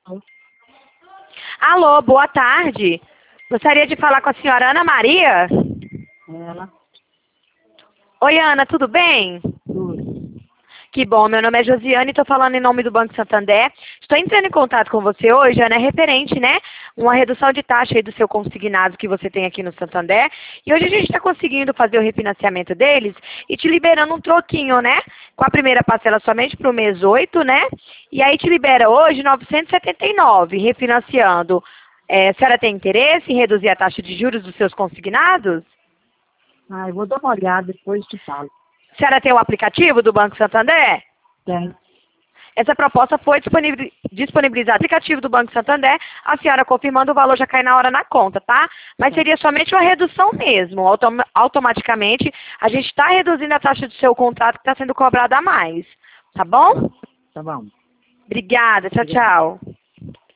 Alô, boa tarde. Gostaria de falar com a senhora Ana Maria? Ela, Oi, Ana, tudo bem? tudo. Que bom, meu nome é Josiane, estou falando em nome do Banco Santander. Estou entrando em contato com você hoje, Ana, é referente, né? Uma redução de taxa aí do seu consignado que você tem aqui no Santander. E hoje a gente está conseguindo fazer o refinanciamento deles e te liberando um troquinho, né? Com a primeira parcela somente para o mês 8, né? E aí te libera hoje 979, refinanciando. A senhora tem interesse em reduzir a taxa de juros dos seus consignados? Eu vou dar uma olhada, depois te falo. A senhora tem o aplicativo do Banco Santander? Tem. Essa proposta foi disponibilizada no aplicativo do Banco Santander. A senhora confirmando o valor já cai na hora na conta, tá? Mas seria somente uma redução mesmo. Automaticamente, a gente está reduzindo a taxa do seu contrato que está sendo cobrada a mais. Tá bom? Tá bom. Obrigada. Tchau, tchau.